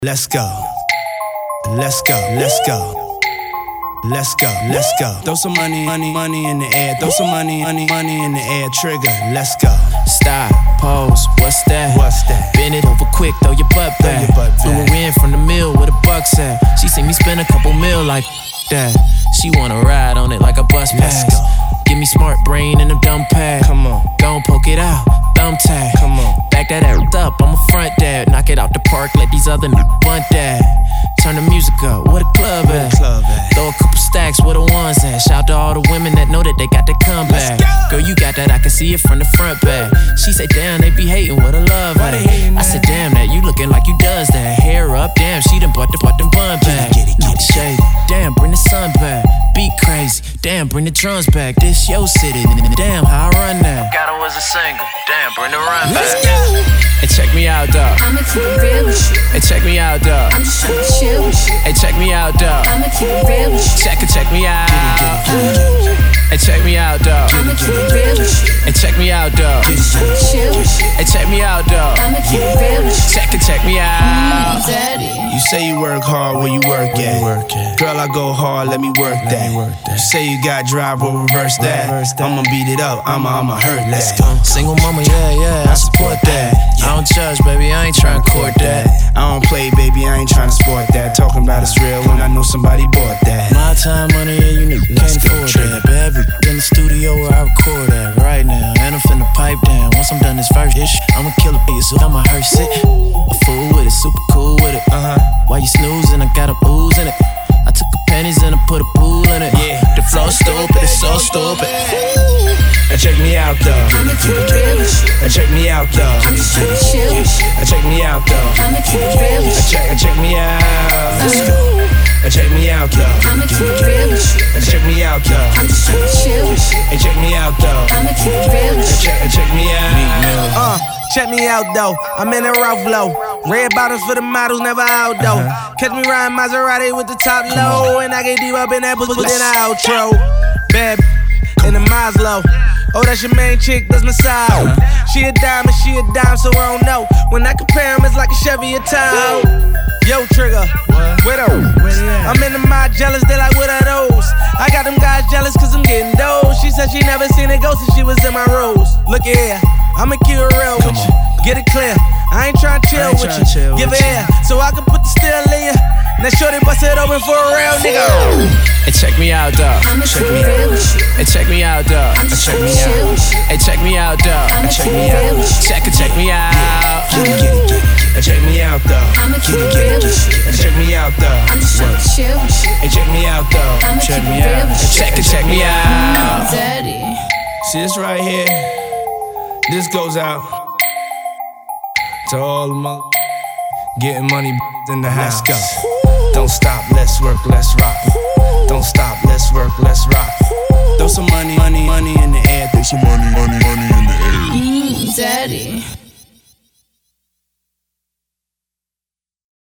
Let's go. Let's go. Let's go. Let's go. Let's go. Throw some money in the air. Throw some money in the air. Trigger. Let's go. Stop, pose, what's that? What's that? Bend it over quick, throw your butt back. Flew her in from the mill with a buck's at. She see me spend a couple mil like that. She wanna ride on it like a bus pass. Give me smart brain and a dumb pad. Come on. Gon' poke it out, thumb tag. Come on. Back that ass up, I'm a front dad. Knock it out the park, let these other bunt that. Turn the music up, where the club at? Throw a couple stacks, where the ones at? Shout to all the women that know that they got that comeback. Girl, you got that, I can see it from the front back. She say, damn, they be hating, what a love at? I said, damn, that you looking like you does that. Hair up, damn, she done bought them bun back. Get it, shade, damn, bring the sun back. Beat crazy, damn, bring the drums back. This your city, damn, how I run that. Got her as a single, damn, bring the run back. Hey, check me out, dawg. I'ma keep it real with you. Hey, check me out, dawg. I'm just tryna chill with you. Hey, check me out, dawg. I'ma keep it real with you. Check me out. Hey, check me out, dawg. I'ma keep it real with you. Hey, check me out, dawg. I'm just tryna chill with you. Hey, check me out, dawg. I'ma keep it real with you. Check me out. Daddy. You say you work hard, where you work at? Girl, I go hard, let me work that. You say you got drive, we'll reverse that. I'ma beat it up, I'ma hurt that. Single mama, yeah, I support that. I don't judge, baby, I ain't tryna court that. I don't play, baby, I ain't tryna sport that. Talking about it's real when I know somebody bought that. My time, money, yeah, you need can't afford that. Baby, in the studio where I record at right now. And I'm finna pipe down. Once I'm done this first ish, I'ma kill it for you, so I'ma hearse it. A fool with it, super cool with it. While you snoozing, I got a ooze in it. I took the pennies and I put a pool in it. Yeah. The flow stupid, it's so stupid. Check me out, though. I'ma keep it real with you. Check me out, though. I'm just tryna chill with you. Check me out, though. I'ma keep it real with you. Check me out. Let's go. Check me out, though. I'ma keep it real with you. Check me out, though. I'm just tryna chill with you. Check me out, though. I'ma keep it real with you. Check me out. Check me out though, I'm in a rough flow. Red bottoms for the models, never out though. Catch me riding Maserati with the top low. And I get deep up in that pussy, then I outro. Bad in the Maslow. Oh, that's your main chick, that's my side. She a dime, so I don't know. When I compare them, it's like a Chevy or Tahoe. Yo, Trigger, widow. I'm in the mod jealous, they like, what are those? I got them guys jealous cause I'm getting those. She said she never seen a ghost since she was in my rose. Look at here, I'ma keep it real with you. Get it clear, I ain't tryna chill with you. Give it air, so I can put the steel in ya. Now shorty bust it open for a real nigga. Hey, check me out, dawg. I'ma keep it real with you. Hey, check me out, dawg. I'm just tryna chill with you. Hey, check me out, dawg. I'ma keep it real with you. Check me out. Get it. Check me out, though. I'ma keep it real with you. Check me out, though. I'm just tryna chill with you. Check me out, though. I'ma keep it real with you. Check me out. Daddy. See this right here? This goes out to all the mother getting money in the house. Let's go. Don't stop, let's work, let's rock. Don't stop, let's work, let's rock. Throw some money in the air. Throw some money